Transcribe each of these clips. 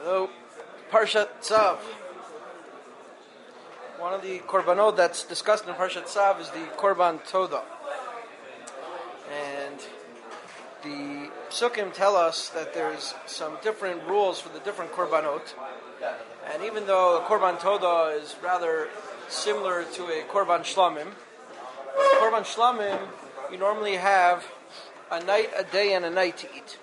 Hello, Parshat Tzav. One of the korbanot that's discussed in Parshat Tzav is the Korban Toda. And the Psukim tell us that there's some different rules for the different korbanot. And even though the Korban Toda is rather similar to a Korban Shlamim, but a Korban Shlamim, you normally have a night, a day, and a night to eat.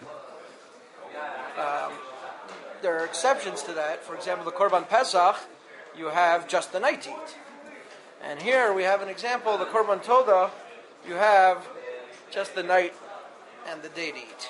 There are exceptions to that. For example, the Korban Pesach, you have just the night to eat. And here we have an example, the Korban Toda, you have just the night and the day to eat.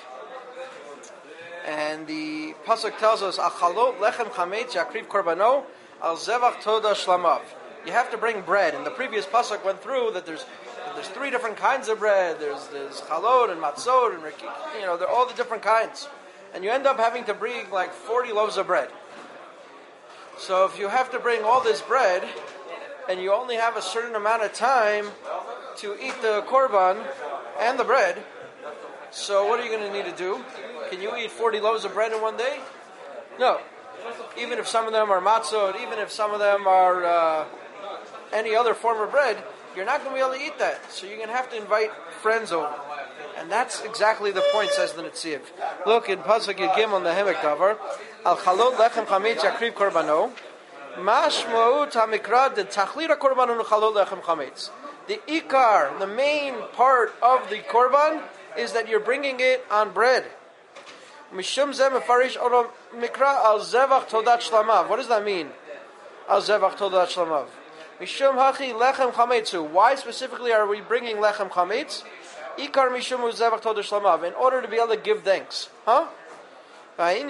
And the Pasuk tells us, Achalot lechem chametz yakriv korbano al zevach toda shlamav. You have to bring bread. And the previous Pasuk went through that there's three different kinds of bread. There's chalot and matzot and they're all the different kinds. And you end up having to bring like 40 loaves of bread. So if you have to bring all this bread, and you only have a certain amount of time to eat the korban and the bread, so what are you going to need to do? Can you eat 40 loaves of bread in one day? No. Even if some of them are matzot, even if some of them are any other form of bread, you're not going to be able to eat that. So you're going to have to invite friends over. And that's exactly the point, says the Netziv. Look in Pasuk Yigim on the Hemek Davar. Al chalot lechem chametz yakriv korbano. Mashmaut hamikra de tachlira korbano chalot lechem chametz. The ikar, the main part of the korban, is that you're bringing it on bread. Mishum zeh mefarish oro mikra al zevach todat shlamav. What does that mean? Al zevach todat shlamav. Mishum hachi lechem chametzu. Why specifically are we bringing lechem chametz? Ikar mishum uzevach toda shlamav, in order to be able to give thanks. Huh? Why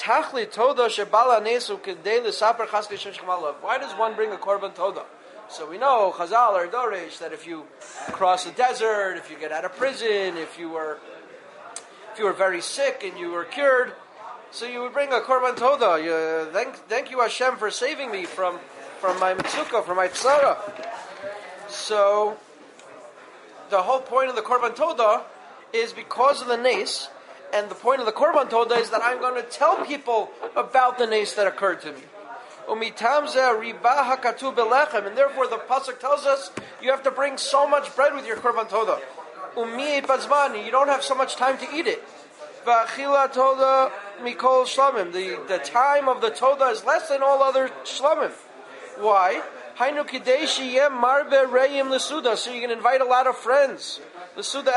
does one bring a korban toda? So we know Chazal or Dorish that if you cross the desert, if you get out of prison, if you were very sick and you were cured, so you would bring a korban toda. Thank you Hashem for saving me from my mitzukah, from my tzara. So the whole point of the Korban Toda is because of the nes, and the point of the Korban Toda is that I'm going to tell people about the nes that occurred to me. And therefore the Pasuk tells us you have to bring so much bread with your Korban Toda. You don't have so much time to eat it. The time of the Toda is less than all other shlamim. Why? So you can invite a lot of friends. Because you're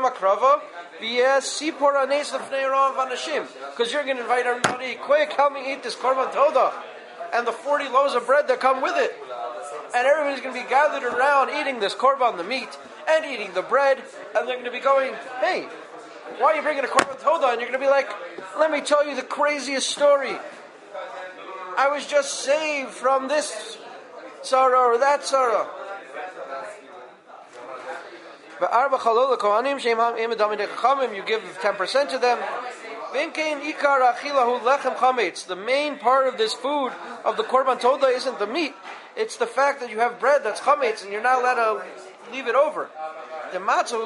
going to invite everybody, quick, help me eat this korban toda. And the 40 loaves of bread that come with it. And everybody's going to be gathered around eating this korban, the meat, and eating the bread. And they're going to be going, hey, why are you bringing a korban toda? And you're going to be like, let me tell you the craziest story. I was just saved from this tzara or that tzara. You give 10% to them. The main part of this food of the korban toda isn't the meat. It's the fact that you have bread that's chametz and you're not allowed to leave it over. You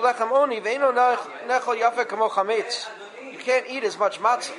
can't eat as much matzah.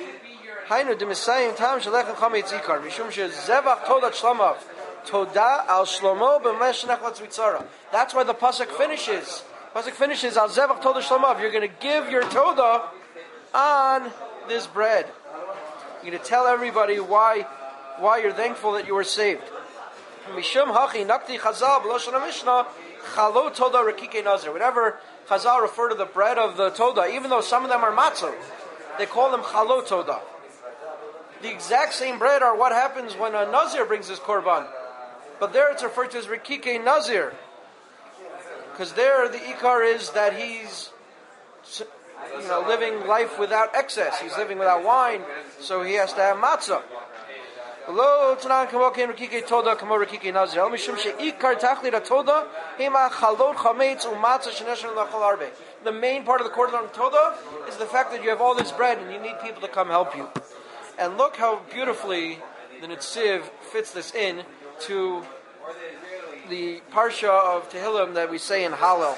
Toda al shlomo b'mesh nechlatz mitzara. That's why the pasuk finishes. Al zevach toda shlomav. You're going to give your toda on this bread. You're going to tell everybody why you're thankful that you were saved. Mishum hachi nakti chazal b'loshon mishnah chalot toda rekike nazir. Whenever Chazal refer to the bread of the toda, even though some of them are matzah, they call them chalot toda. The exact same bread are what happens when a nazir brings his korban. But there it's referred to as Rikike Nazir. Because there the ikar is that he's living life without excess. He's living without wine, so he has to have matzah. The main part of the korban toda is the fact that you have all this bread and you need people to come help you. And look how beautifully the Netziv fits this in to the parsha of Tehillim that we say in Hallel.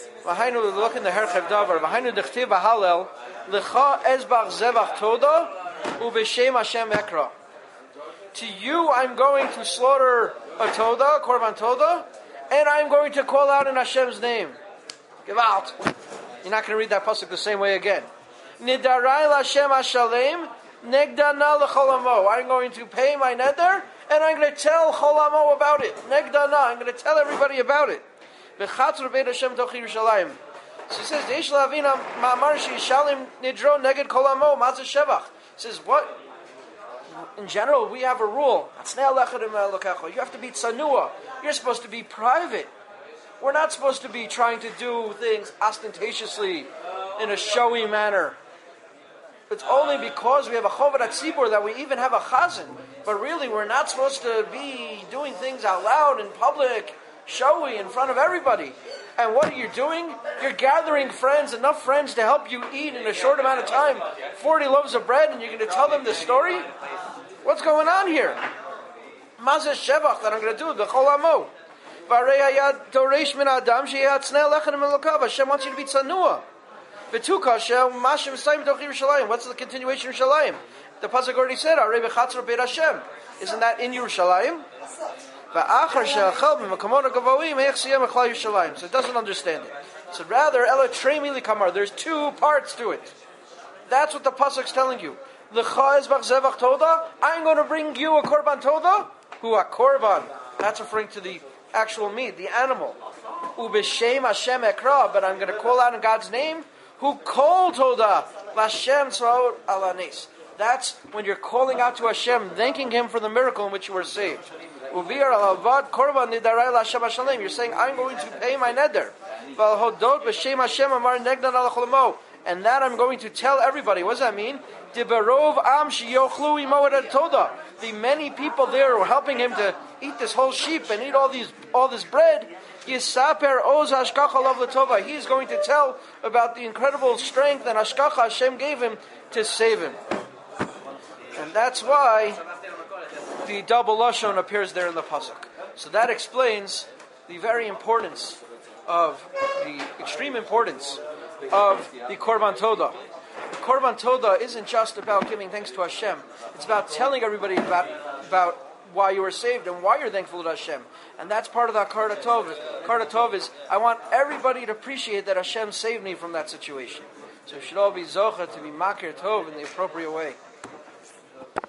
Look in the Herchev Davar. V'hainu dechtiv Hallel lecha ezbach zevach toda Ubeshem Hashem ekra. To you I'm going to slaughter a toda, korban toda, and I'm going to call out in Hashem's name. Give out. You're not going to read that pasuk the same way again. Nidarai Hashem Hashalem negdana lecholamo. I'm going to pay my neder, and I'm going to tell cholamo about it. Negdana. I'm going to tell everybody about it. Bechatzer beit Hashem toch Yerushalayim. So he says, Deish lavina ma'amar she'ishalim nidro neged kolamo mazah shevach. He says, what? In general, we have a rule. You have to be tsanua. You're supposed to be private. We're not supposed to be trying to do things ostentatiously in a showy manner. It's only because we have a chovat hatzibur that we even have a chazan. But really, we're not supposed to be doing things out loud in public, showy in front of everybody. And what are you doing? You're gathering friends, enough friends to help you eat in a short amount of time 40 loaves of bread, and you're going to tell them this story? What's going on here? Mazeh shevach that I'm going to do, the chol amo. Hashem wants you to be tzanua. What's the continuation of Yerushalayim? The pasuk already said, isn't that in Yerushalayim? So it doesn't understand it. So rather, there's two parts to it. That's what the pasuk's telling you. I'm going to bring you a korban toda. Who a korban? That's referring to the actual meat, the animal. Ubeshem Hashem ekra, but I'm going to call out in God's name. Who kol toda Lashem tzvaot alanis. That's when you're calling out to Hashem, thanking Him for the miracle in which you were saved. Uvir alavad korban nidarai Lashem Hashalem. You're saying, I'm going to pay my neder. Valhodot b'shem Hashem amar negdan al cholamo. And that I'm going to tell everybody. What does that mean? Dibarov am shiyochlu imo et toda. The many people there were helping him to eat this whole sheep and eat all this bread. Yisaper oz hashkacha lav l'tova. He's going to tell about the incredible strength and hashkacha Hashem gave him to save him. And that's why the double lashon appears there in the pasuk. So that explains the very importance of the extreme importance of the korban toda. The korban toda isn't just about giving thanks to Hashem. It's about telling everybody about why you were saved and why you're thankful to Hashem. And that's part of the Akar Tov. Akar Tov is, I want everybody to appreciate that Hashem saved me from that situation. So we should all be zocha to be makir tov in the appropriate way.